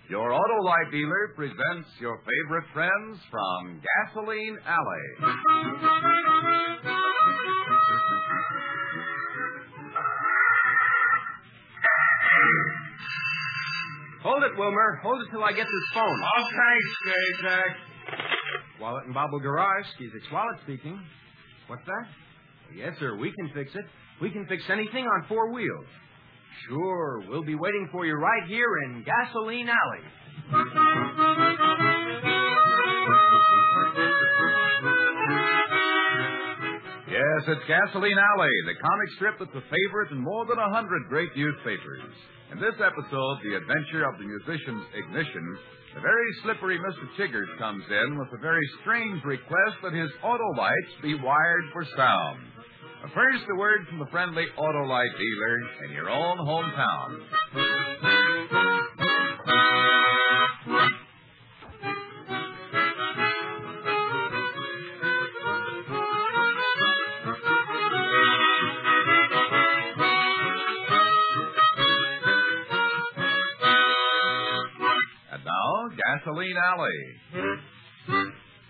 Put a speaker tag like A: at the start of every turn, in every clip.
A: Your Autolite dealer presents your favorite friends from Gasoline Alley.
B: Hold it, Wilmer. Hold it till I get this phone.
C: Okay, Skizix.
B: Wallet and Bobble Garage. Skizix Wallet speaking. What's that? Yes, sir. We can fix it. We can fix anything on four wheels. Sure. We'll be waiting for you right here in Gasoline Alley.
A: Yes, it's Gasoline Alley, the comic strip that's a favorite in more than 100 great newspapers. In this episode, the adventure of the musician's ignition, the very slippery Mr. Chiggers comes in with a very strange request that his Autolites be wired for sound. But first, a word from the friendly Autolite dealer in your own hometown. And now, Gasoline Alley.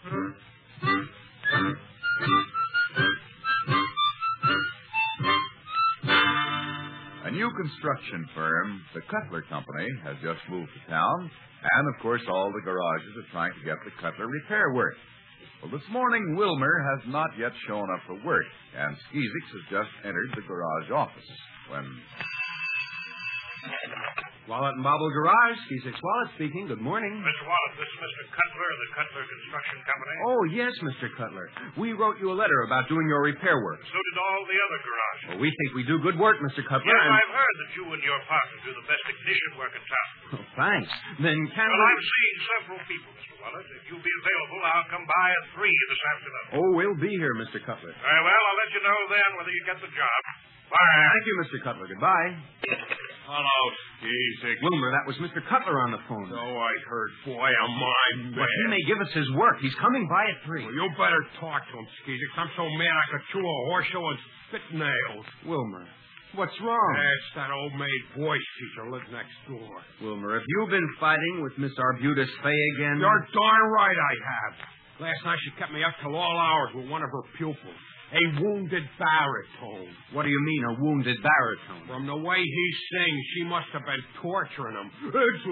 A: A new construction firm, the Cutler Company, has just moved to town, and of course all the garages are trying to get the Cutler repair work. Well, this morning Wilmer has not yet shown up for work, and Skizix has just entered the garage office when...
B: Wallet and Bobble Garage. Skizix Wallet speaking. Good morning.
C: Mr. Wallet, this is Mr. Cutler of the Cutler Construction Company.
B: Oh, yes, Mr. Cutler. We wrote you a letter about doing your repair work.
C: So did all the other garages.
B: Well, we think we do good work, Mr. Cutler.
C: Yes, I've heard that you and your partner do the best ignition work in town.
B: Oh, thanks. Then can
C: Well, I'm seeing several people, Mr. Wallet. If you'll be available, I'll come by at 3 this afternoon.
B: Oh, we'll be here, Mr. Cutler.
C: Very well, I'll let you know then whether you get the job. Bye.
B: Thank you, Mr. Cutler. Goodbye.
C: Hello, Skizix.
B: Wilmer, that was Mr. Cutler on the phone.
C: So I heard. Boy, am I mad.
B: But he may give us his work. He's coming by at 3.
C: Well, you better talk to him, Skizix. I'm so mad I could chew a horseshoe and spit nails.
B: Wilmer, what's wrong?
C: That's that old maid voice teacher lives next door.
B: Wilmer, have you been fighting with Miss Arbutus Fay again?
C: You're darn right I have. Last night she kept me up till all hours with one of her pupils. A wounded baritone.
B: What do you mean, a wounded baritone?
C: From the way he sings, she must have been torturing him. It's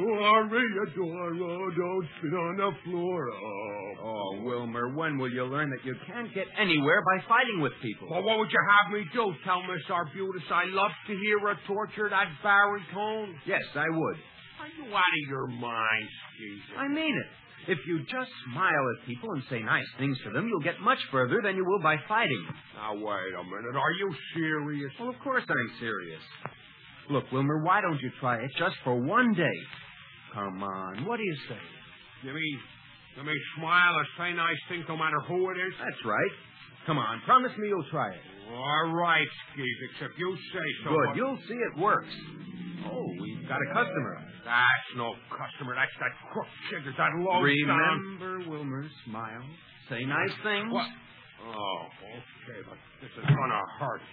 C: Adoro, don't spit on the floor.
B: Oh, Wilmer, when will you learn that you can't get anywhere by fighting with people?
C: Well, what would you have me do? Tell Miss Arbutus I love to hear her torture that baritone?
B: Yes, I would.
C: Are you out of your mind, Skizix?
B: I mean it. If you just smile at people and say nice things to them, you'll get much further than you will by fighting.
C: Now, wait a minute. Are you serious?
B: Well, of course I'm serious. Look, Wilmer, why don't you try it just for one day? Come on, what do you say?
C: You mean smile or say nice things no matter who it is?
B: That's right. Come on, promise me you'll try it.
C: All right, Skizix, if you say so.
B: Good, you'll see it works. Oh, we've got a customer.
C: That's no customer. That's that crook Chiggers, that low
B: Remember, Wilmer, smile. Say nice things.
C: What? Oh, okay, but this is gonna hurt.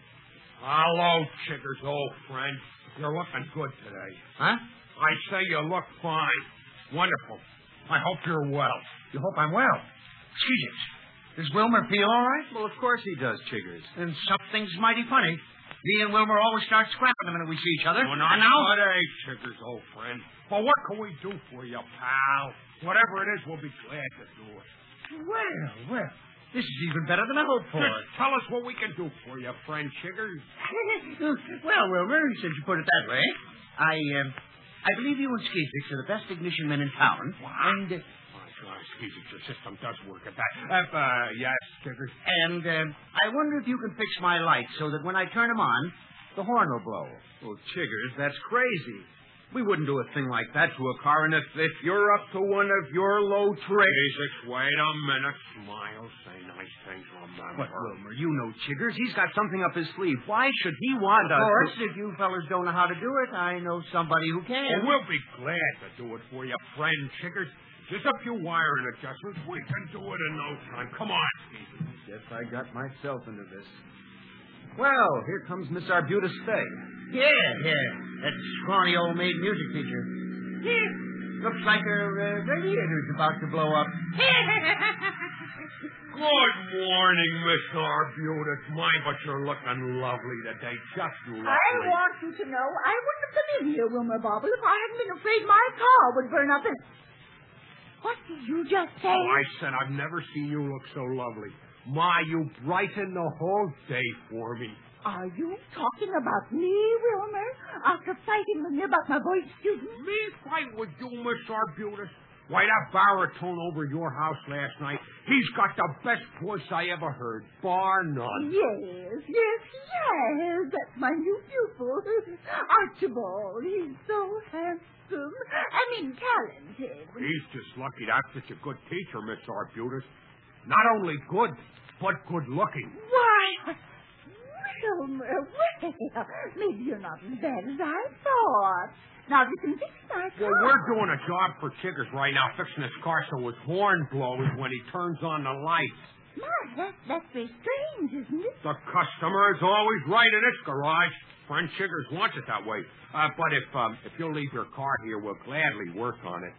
C: Hello, Chiggers, old friend. You're looking good today.
B: Huh?
C: I say you look fine. Wonderful. I hope you're well.
D: You hope I'm well. Skizix, does Wilmer feel all right?
B: Well, of course he does, Chiggers.
D: And something's mighty funny. Me and Wilmer always start scrapping the minute we see each other.
C: Oh, not
D: and now...
C: today, Chiggers, old friend. Well, what can we do for you, pal? Whatever it is, we'll be glad to do it.
D: Well. This is even better than I hoped for.
C: Just tell us what we can do for you, friend Chiggers.
D: Well, Wilmer, since you put it that way, I believe you and Skizix are the best ignition men in town.
C: What?
D: And...
C: Skizix, your system does work at that. Yes, Chiggers.
D: And I wonder if you can fix my lights so that when I turn them on, the horn will blow.
B: Well, Chiggers, that's crazy. We wouldn't do a thing like that to a car, and if you're up to one of your low tricks...
C: Skizix, wait a minute. Smile, say nice things, remember.
B: But, Wilmer, you know Chiggers. He's got something up his sleeve. Why should he want us
D: Of course,
B: to...
D: if you fellas don't know how to do it, I know somebody who can.
C: Well, we'll be glad to do it for you, friend Chiggers. Just a few wiring adjustments. We can do it in no time. Come on, Skizix.
B: Guess I got myself into this. Well, here comes Miss Arbutus Fay.
D: Yeah. That scrawny old maid music teacher. Yeah. Looks like her radiator's about to blow up.
C: Good morning, Miss Arbutus. My, but you're looking lovely today. Just lovely.
E: I want you to know I wouldn't have come in here, Wilmer Bobble, if I hadn't been afraid my car would burn up in... What did you just say?
C: Oh, I said I've never seen you look so lovely. My, you brighten the whole day for me.
E: Are you talking about me, Wilmer? After fighting with me about my voice student?
C: Me fight with you, Miss Arbutus? Why, that baritone over your house last night, he's got the best voice I ever heard, bar none.
E: Yes. That's my new pupil, Archibald. He's so handsome. Talented.
C: He's just lucky to have such a good teacher, Miss Arbutus. Not only good, but good looking.
E: Why, Wilmer, well, maybe you're not as bad as I thought. Now you can fix my car.
C: Well, we're doing a job for Chiggers right now, fixing his car so his horn blows when he turns on the lights.
E: My, that's very strange, isn't it?
C: The customer is always right in its garage. Friend Chiggers wants it that way. But if you'll leave your car here, we'll gladly work on it.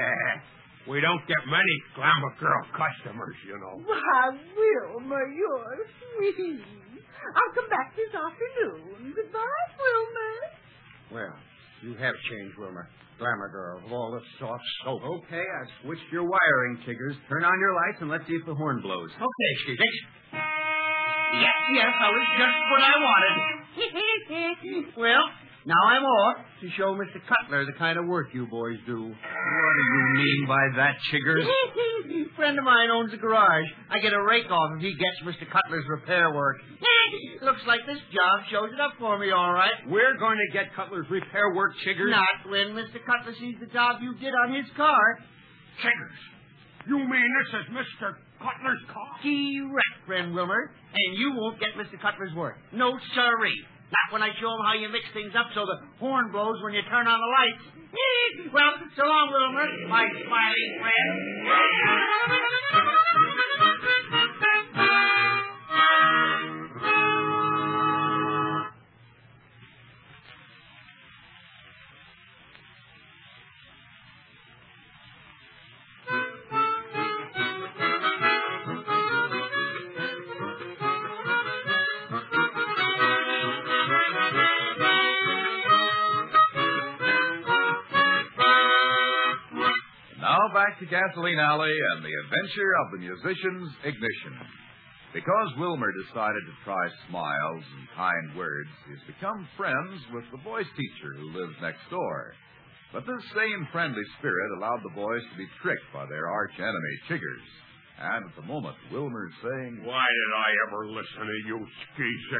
C: We don't get many glamour girl customers, you know.
E: Why, Wilmer, you're sweet. I'll come back this afternoon. Goodbye, Wilmer.
B: Well, you have changed, Wilmer. Glamour girl, with all this soft soap. Okay, I've switched your wiring, Chiggers. Turn on your lights and let's see if the horn blows.
D: Okay, Skeezix. Yes, that was just what I wanted. Well, now I'm off to show Mr. Cutler the kind of work you boys do.
B: What do you mean by that, Chiggers?
D: A friend of mine owns a garage. I get a rake off if he gets Mr. Cutler's repair work. Looks like this job shows it up for me, all right.
B: We're going to get Cutler's repair work, Chiggers.
D: Not when Mr. Cutler sees the job you did on his car.
C: Chiggers, you mean this is Mr. Cutler's car?
D: Correct, friend Wilmer. And you won't get Mr. Cutler's work. No, sirree. Not when I show him how you mix things up so the horn blows when you turn on the lights. Well, so long, Wilmer, my smiling
A: Back to Gasoline Alley and the adventure of the musician's ignition. Because Wilmer decided to try smiles and kind words, he's become friends with the voice teacher who lives next door. But this same friendly spirit allowed the boys to be tricked by their arch enemy, Chiggers. And at the moment, Wilmer's saying,
C: Why did I ever listen to you, Skeezix?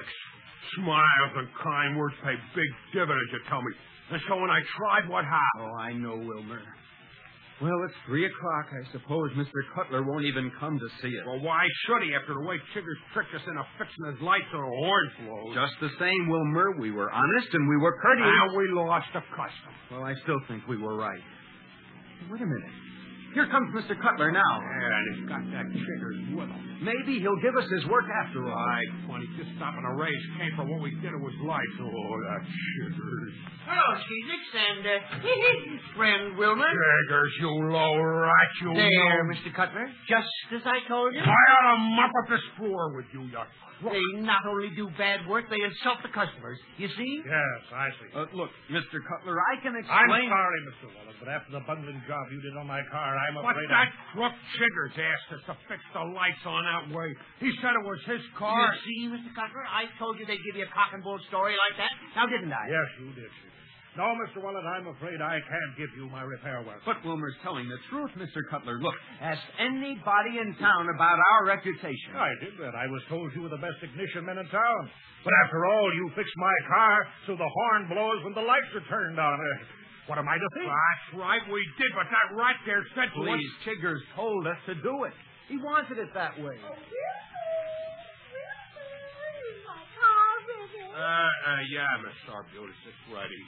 C: Smiles and kind words pay big dividends, you tell me. And so when I tried, what happened?
B: Oh, I know, Wilmer. Well, it's 3 o'clock. I suppose Mr. Cutler won't even come to see it.
C: Well, why should he after the way Chiggers tricked us into fixing his lights so the horn blows?
B: Just the same, Wilmer. We were honest and we were courteous.
C: And we lost a customer.
B: Well, I still think we were right. Wait a minute. Here comes Mr. Cutler now.
C: Yeah, and he's got that Chiggers with him.
B: Maybe he'll give us his work after all.
C: Right, funny. Just stopping a raise came for what we did to his lights. Oh, that Chiggers.
D: Hello, Skeezix, and friend Wilmer.
C: Chiggers, you low rat, you
D: There,
C: low...
D: Mr. Cutler. Just as I told you.
C: I ought to mop up this floor with you, you...
D: They not only do bad work, they insult the customers. You see?
C: Yes, I see.
B: Look, Mr. Cutler, I can explain...
F: I'm sorry, Mr. Wallace, but after the bungling job you did on my car, I'm
C: But
F: afraid...
C: that crook Chiggers asked us to fix the lights on that way. He said it was his car.
D: You see, Mr. Cutler, I told you they'd give you a cock and bull story like that. Now, didn't I?
F: Yes, you did, Chiggers. No, Mr. Wallace, I'm afraid I can't give you my repair work.
B: But Wilmer's telling the truth, Mr. Cutler. Look, ask anybody in town about our reputation.
F: I did that. I was told you were the best ignition men in town. But after all, you fixed my car so the horn blows when the lights are turned on. What am I to think?
C: That's right, we did, but that rat there said to us...
B: Please, Chiggers told us to do it. He wanted it that way.
C: Yeah, Miss Arbutus, it's ready.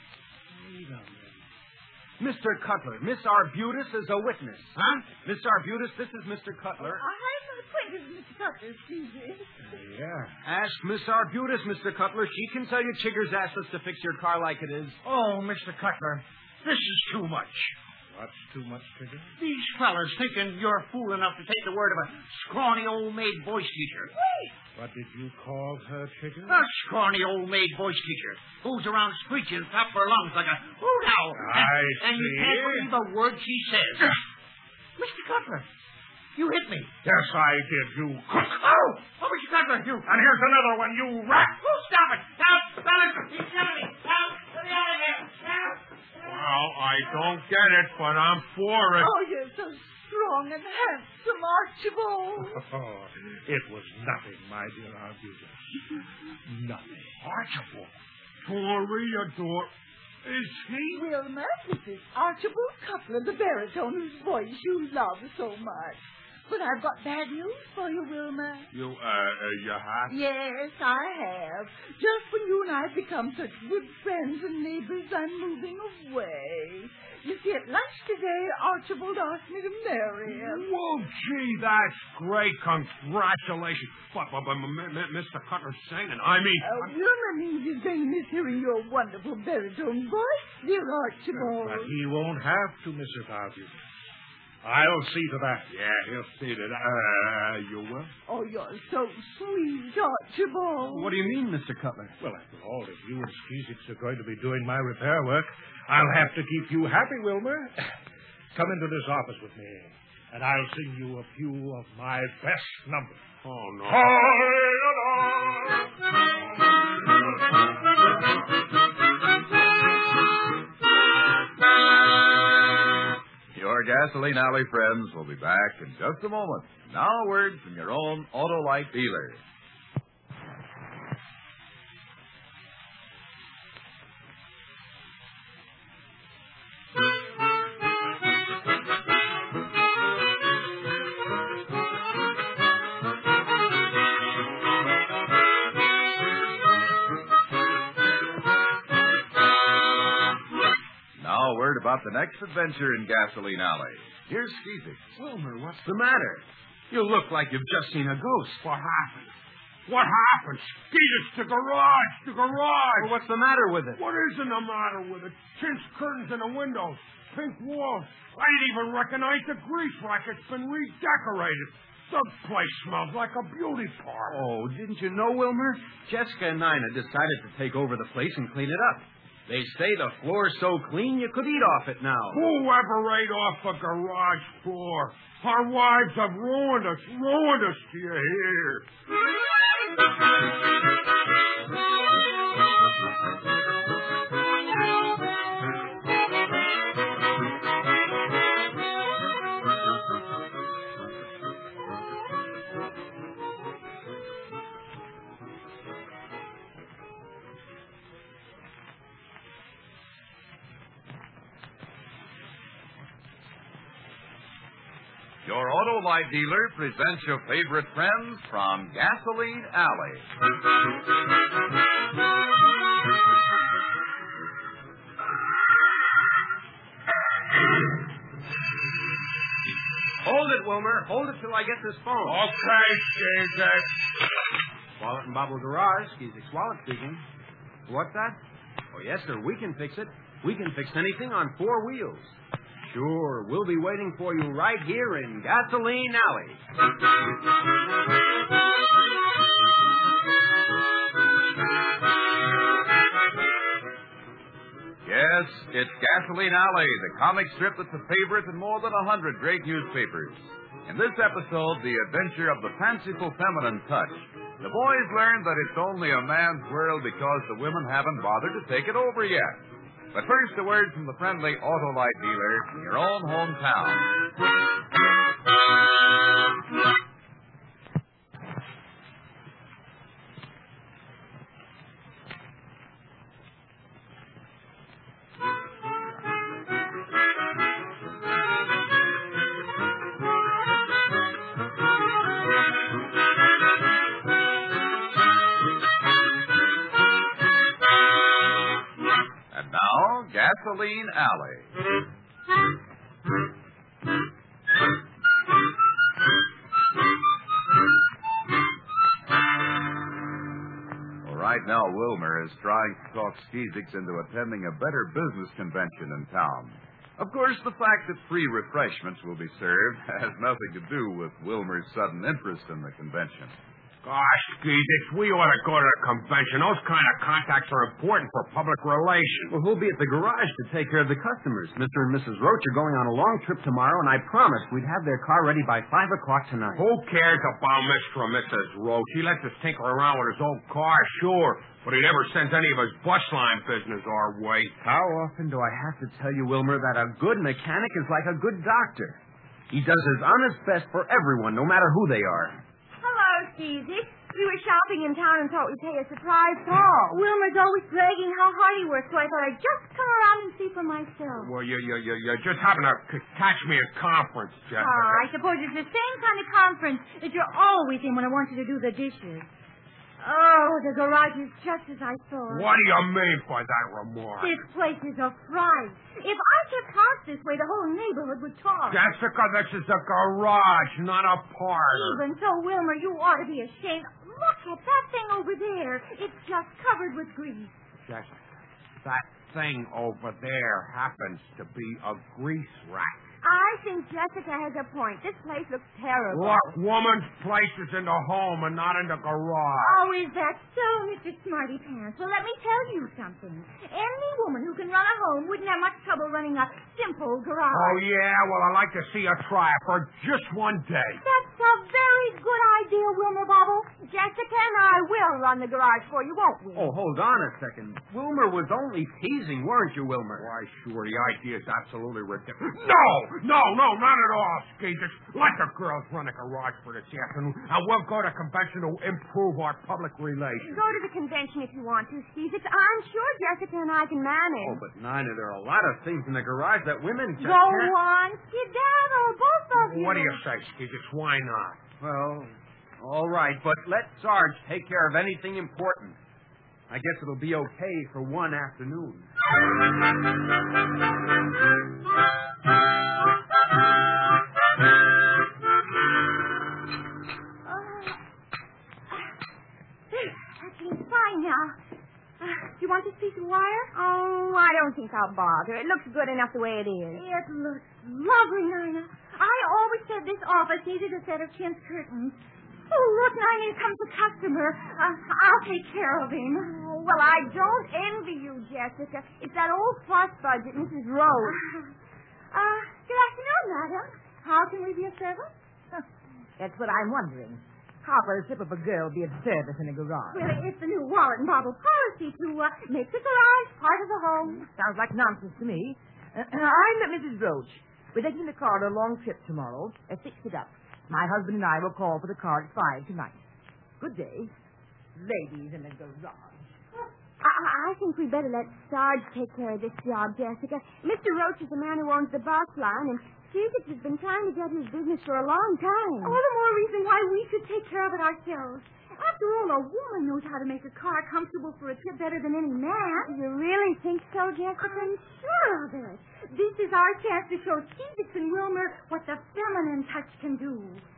B: Mr. Cutler, Miss Arbutus is a witness.
D: Huh?
B: Miss Arbutus, this is Mr. Cutler.
E: I'm acquainted with Mr. Cutler, Skeezix.
F: Yeah.
B: Ask Miss Arbutus, Mr. Cutler. She can tell you Chiggers asked us to fix your car like it is.
D: Oh, Mr. Cutler, this is too much.
F: What's too much, Tigger?
D: These fellas thinking you're fool enough to take the word of a scrawny old maid voice teacher.
E: Wait.
F: What did you call her, Tigger?
D: A scrawny old maid voice teacher. Goes around screeching top of her lungs like a hoot owl. And you can't believe a word she says. Mr. Cutler, you hit me.
F: Yes, I did, you crook.
D: Oh, Mr. Cutler, you...
F: And here's another one, you rat.
D: Oh, stop it. Now, fellas, he's killing me. Now, let me out of here. Now.
C: Well, I don't get it, but I'm for it.
E: Oh, you're so strong and handsome, Archibald.
F: Oh, it was nothing, my dear Arbutus. Nothing.
C: Archibald. Toreador. Is he?
E: Wilmer, this is Archibald Cutler, the baritone whose voice you love so much. But I've got bad news for you, Wilmer.
C: You have?
E: Yes, I have. Just when you and I have become such good friends and neighbors, I'm moving away. You see, at lunch today, Archibald asked me to marry him.
C: Well, gee, that's great. Congratulations. But Mr. Cutler's singing. I mean...
E: Wilmer means he's going to miss hearing your wonderful baritone voice, dear Archibald.
F: But he won't have to, Mrs. Arbutus. I'll see to that.
C: Yeah, he'll see that. You will?
E: Oh, you're so sweet, Archibald.
B: What do you mean, Mr. Cutler?
F: Well, after all, if you and Skeezix are going to be doing my repair work, I'll have to keep you happy, Wilmer. Come into this office with me, and I'll sing you a few of my best numbers.
C: Oh, no.
A: Your Gasoline Alley friends will be back in just a moment. Now a word from your own Autolite dealer. Now a word about the next adventure in Gasoline Alley. Here's Skeezix.
B: Wilmer, what's the matter? You look like you've just seen a ghost.
C: What happened? What happened? Skeezix, the garage! The garage!
B: Well, what's the matter with it?
C: What isn't the matter with it? Chintz curtains in the windows. Pink walls. I didn't even recognize the grease rack. It's been redecorated. The place smells like a beauty parlor.
B: Oh, didn't you know, Wilmer? Jessica and Nina decided to take over the place and clean it up. They say the floor's so clean you could eat off it now.
C: Whoever ate off a garage floor? Our wives have ruined us, do you hear?
A: Your Autolite dealer presents your favorite friends from Gasoline Alley.
B: Hold it, Wilmer. Hold it till I get this phone.
C: Okay, Skeezix.
B: Wallet and Bobble Garage. Skeezix Wallet speaking. What's that? Oh, yes, sir. We can fix it. We can fix anything on four wheels. Sure. We'll be waiting for you right here in Gasoline Alley.
A: Yes, it's Gasoline Alley, the comic strip that's a favorite in more than 100 great newspapers. In this episode, the adventure of the fanciful feminine touch. The boys learn that it's only a man's world because the women haven't bothered to take it over yet. But first, a word from the friendly Autolite dealer in your own hometown. Gasoline Alley. Well, right now, Wilmer is trying to talk Skeezix into attending a better business convention in town. Of course, the fact that free refreshments will be served has nothing to do with Wilmer's sudden interest in the convention.
C: Gosh, Skeezix, we ought to go to the convention. Those kind of contacts are important for public relations.
B: Well, who'll be at the garage to take care of the customers? Mr. and Mrs. Roach are going on a long trip tomorrow, and I promised we'd have their car ready by 5 o'clock tonight.
C: Who cares about Mr. and Mrs. Roach? He lets us tinker around with his old car, sure, but he never sends any of his bus line business our way.
B: How often do I have to tell you, Wilmer, that a good mechanic is like a good doctor? He does his honest best for everyone, no matter who they are.
G: Hello, Skeezix. We were shopping in town and thought we'd pay a surprise call. Wilmer's always bragging how hard he works, so I thought I'd just come around and see for myself.
C: Well, you're just having to catch me at conference, Jessica.
G: I suppose it's the same kind of conference that you're always in when I want you to do the dishes. Oh, the garage is just as I thought.
C: What do you mean by that remark?
G: This place is a fright. If I kept house this way, the whole neighborhood would talk.
C: Jessica, this is a garage, not a parlor.
G: Even so, Wilmer, you ought to be ashamed. Look at that thing over there. It's just covered with grease.
C: Jessica, that thing over there happens to be a grease rack.
G: I think Jessica has a point. This place looks terrible.
C: Look, woman's place is in the home and not in the garage.
G: Oh, is that so, Mr. Smarty Pants? Well, let me tell you something. Any woman who can run a home wouldn't have much trouble running a simple garage.
C: Oh, yeah? Well, I'd like to see her try it for just one day.
G: That's a very good idea, Wilmer Bobble. Jessica and I will run the garage for you, won't we?
B: Oh, hold on a second. Wilmer was only teasing, weren't you, Wilmer?
C: Why, sure, the idea is absolutely ridiculous. No, not at all, Skeezix. Let the girls run a garage for this afternoon, and we'll go to convention to improve our public relations.
G: Go to the convention if you want to, Skeezix. I'm sure Jessica and I can manage.
B: Oh, but Nina, there are a lot of things in the garage that women just
G: Go
B: can't...
G: on, skedaddle, both of you.
C: What do you say, Skeezix? Why not?
B: Well, all right, but let Sarge take care of anything important. I guess it'll be okay for one afternoon.
G: That seems fine now. Do you want this piece of wire? Oh, I don't think I'll bother. It looks good enough the way it is. It looks lovely, Nina. I always said this office needed a set of chintz curtains. Oh, look, Nina, here comes a customer. I'll take care of him. Oh, well, I don't envy you, Jessica. It's that old fuss budget, Mrs. Rose. Good afternoon, madam. How can we be of service?
E: That's what I'm wondering. How for a slip of a girl be of service in a garage?
G: Well, it's the new Wallet and Bobble policy to make the garage part of the home.
E: Sounds like nonsense to me. I'm Mrs. Roach. We're taking the car on a long trip tomorrow. Fix it up. My husband and I will call for the car at 5 tonight. Good day. Ladies in the garage.
G: I think we'd better let Sarge take care of this job, Jessica. Mr. Roach is the man who owns the bus line, and Skeezix has been trying to get his business for a long time. All the more reason why we should take care of it ourselves. After all, a woman knows how to make a car comfortable for a trip better than any man. You really think so, Jessica? I'm sure of it. This is our chance to show Skeezix and Wilmer what the feminine touch can do.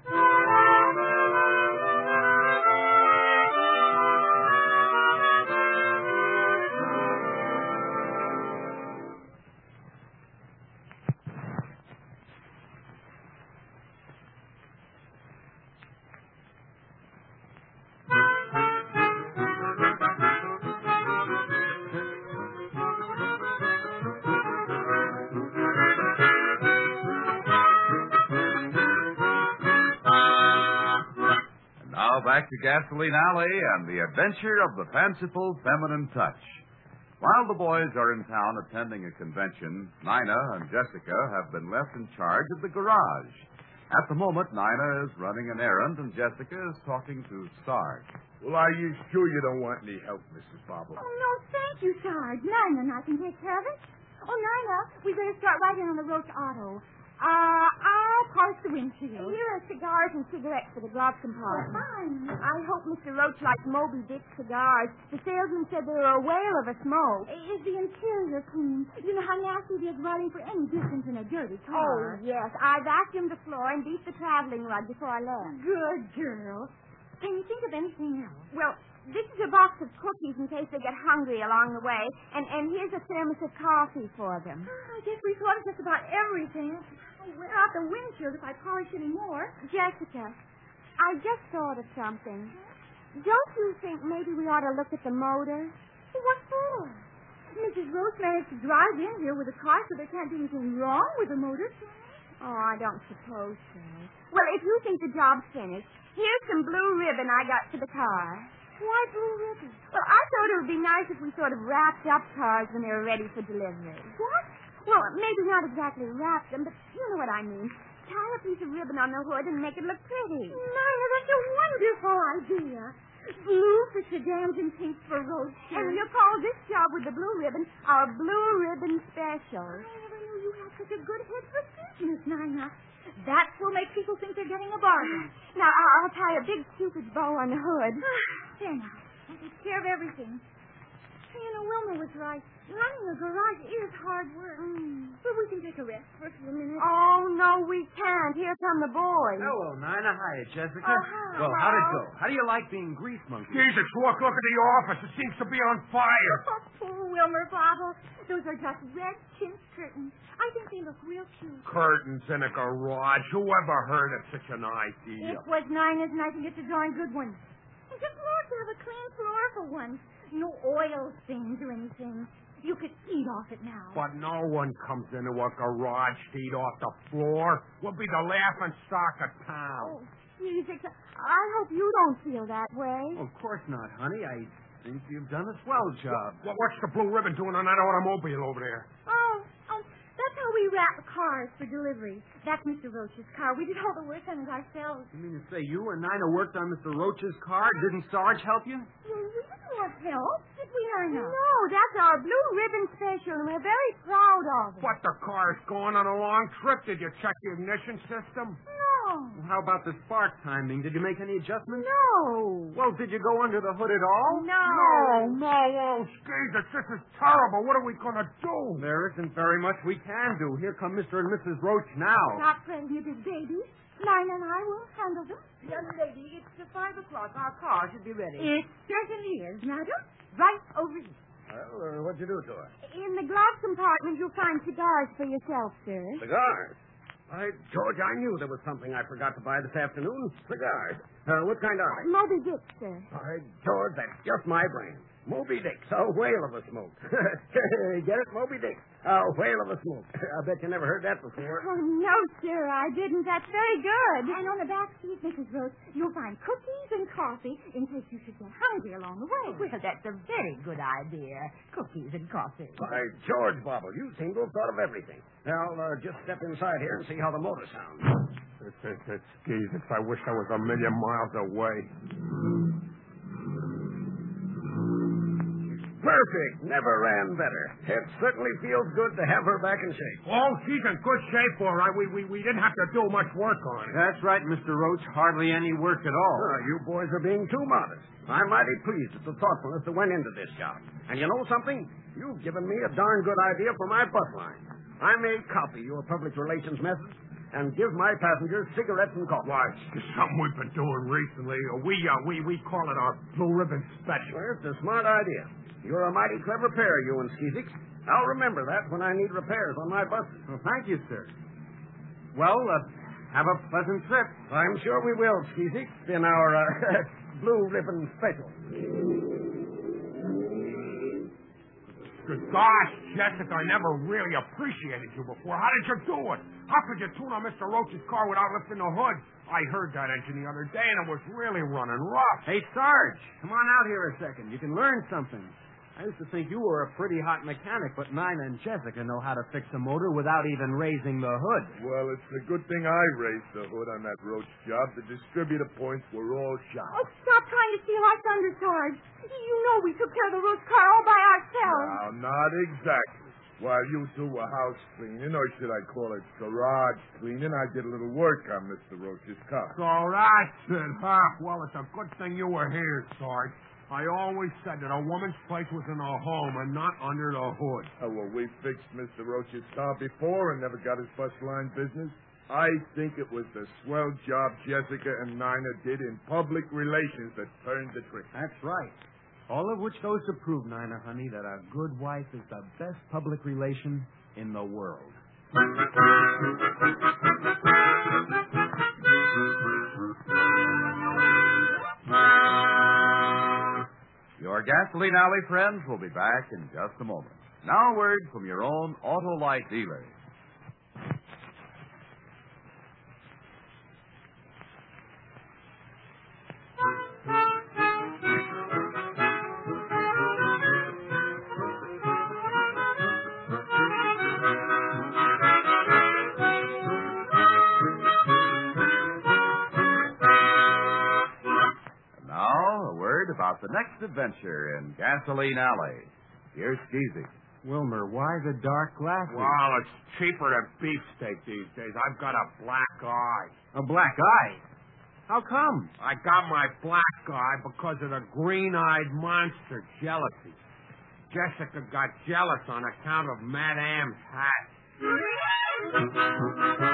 A: Back to Gasoline Alley and the adventure of the fanciful feminine touch. While the boys are in town attending a convention, Nina and Jessica have been left in charge of the garage. At the moment, Nina is running an errand and Jessica is talking to Sarge.
H: Well, are you sure you don't want any help, Mrs. Bobble?
G: Oh, no, thank you, Sarge. Nina and I can take care of it. Oh, Nina, we better start right in on the Roach auto. I'll polish the windshield. Here are cigars and cigarettes for the glove compartment. Oh, fine. I hope Mr. Roach likes Moby Dick cigars. The salesman said they were a whale of a smoke. Is the interior clean? You know how nasty it is riding for any distance in a dirty car. Oh, yes. I vacuumed the floor and beat the traveling rug before I left. Good girl. Can you think of anything else? Well, this is a box of cookies in case they get hungry along the way. And here's a thermos of coffee for them.
E: I guess we thought of just about everything. I'll wear out the windshield if I polish any more.
G: Jessica, I just thought of something. Don't you think maybe we ought to look at the motor?
E: What for? Mrs. Roach managed to drive in here with a car, so there can't be anything wrong with the motor.
G: Oh, I don't suppose so. Well, if you think the job's finished, here's some blue ribbon I got for the car.
E: Why blue ribbon?
G: Well, I thought it would be nice if we sort of wrapped up cars when they were ready for delivery.
E: What?
G: Well, maybe not exactly wrap them, but you know what I mean. Tie a piece of ribbon on the hood and make it look pretty.
E: Nina, that's a wonderful idea. Blue for sedans and pink for road
G: And
E: shirts.
G: we'll call this job with the blue ribbon our Blue Ribbon Special.
E: I never knew you had such a good head for business, Nina. That will make people think they're getting a bargain.
G: Now, I'll tie a big Cupid's bow on the hood.
E: There now. That takes care of everything. You know, Wilma was right. Running a garage is hard work. But we can take a rest for a few minutes.
G: Oh, no, we can't. Here come the boys.
B: Hello, Nina. Hi, Jessica.
G: Oh, hi.
B: Well, how'd it go? How do you like being grease monkey?
C: Jesus, look at the office. It seems to be on fire.
E: Oh, poor Wilmer Bobble. Those are just red chintz curtains. I think they look real cute.
C: Curtains in a garage. Whoever heard of such an idea?
E: It was Nina's, and I think it's a darn good one. And just love to have a clean floor for once. No oil stains or anything. You could eat off it now.
C: But no one comes into a garage to eat off the floor. We'll be the laughing stock of town.
G: Oh, Jesus, I hope you don't feel that way.
B: Of course not, honey. I think you've done a swell job.
C: What's the blue ribbon doing on that automobile over there?
E: Oh, that's how we wrap cars for delivery. That's Mr. Roach's car. We did all the work on it ourselves.
B: You mean to say you and Nina worked on Mr. Roach's car? Didn't Sarge help you?
E: Well, we didn't have help, did we, Nina?
G: No, that's our Blue Ribbon Special, and we're very proud of it.
C: But the car's going on a long trip. Did you check the ignition system?
E: No.
B: Well, how about the spark timing? Did you make any adjustments?
G: No.
B: Well, did you go under the hood at all?
G: No.
C: No, oh, Jesus, this is terrible. What are we going to do?
B: There isn't very much we can do. Here come Mr. and Mrs. Roach now.
E: Stop playing with his babies. Nina and I will handle them.
G: Young lady, it's 5 o'clock. Our car should be ready.
E: It certainly is, madam. Right over here.
I: Well, what'd you do to her?
G: In the glove compartment, you'll find cigars for yourself, sir.
I: Cigars. By George, I knew there was something I forgot to buy this afternoon. Cigars. What kind are they?
G: Moby Dick, sir.
I: By George, that's just my brand. Moby Dick, a whale of a smoke. Get it? Moby Dick, a whale of a smoke. I bet you never heard that before.
G: Oh, no, sir, I didn't. That's very good.
E: And on the back seat, Mrs. Roach, you'll find cookies and coffee in case you should get hungry along the way.
G: Well, that's a very good idea. Cookies and coffee.
I: By George, Bobble, you seem to have thought of everything. Now, just step inside here and see how the motor sounds.
C: Jesus, I wish I was a million miles away.
I: Perfect. Never ran better. It certainly feels good to have her back in shape.
C: Oh, she's in good shape, all right. We didn't have to do much work on it.
B: That's right, Mr. Roach. Hardly any work at all.
I: You boys are being too modest. I'm mighty pleased at the thoughtfulness that went into this job. And you know something? You've given me a darn good idea for my bus line. I may copy your public relations methods and give my passengers cigarettes and coffee.
C: Why, it's something we've been doing recently. We call it our Blue Ribbon Special.
I: Well, it's a smart idea. You're a mighty clever pair, you and Skeezix. I'll remember that when I need repairs on my buses.
B: Well, thank you, sir. Well, have a pleasant trip.
I: I'm sure we will, Skeezix, in our Blue Ribbon Special.
C: Gosh, Jessica, I never really appreciated you before. How did you do it? How could you tune on Mr. Roach's car without lifting the hood? I heard that engine the other day, and it was really running rough.
B: Hey, Sarge, come on out here a second. You can learn something. I used to think you were a pretty hot mechanic, but Nina and Jessica know how to fix a motor without even raising the hood.
H: Well, it's a good thing I raised the hood on that Roach job. The distributor points were all shot.
E: Oh, stop trying to steal our thunder, Sarge. You know we took care of the Roach car all by ourselves.
H: Now, not exactly. While you two were house cleaning, or should I call it garage cleaning, I did a little work on Mr. Roach's car.
C: So that's it, huh? Well, it's a good thing you were here, Sarge. I always said that a woman's place was in her home and not under the hood.
H: Oh, well, we fixed Mr. Roach's car before and never got his bus line business. I think it was the swell job Jessica and Nina did in public relations that turned the trick.
B: That's right. All of which goes to prove, Nina, honey, that a good wife is the best public relation in the world.
A: Your Gasoline Alley friends will be back in just a moment. Now a word from your own Autolite dealer. About the next adventure in Gasoline Alley. Here's Skeezy.
B: Wilmer, why the dark glasses?
C: Well, it's cheaper than beefsteak these days. I've got a black eye.
B: A black eye? How come?
C: I got my black eye because of the green-eyed monster, jealousy. Jessica got jealous on account of Madame's hat.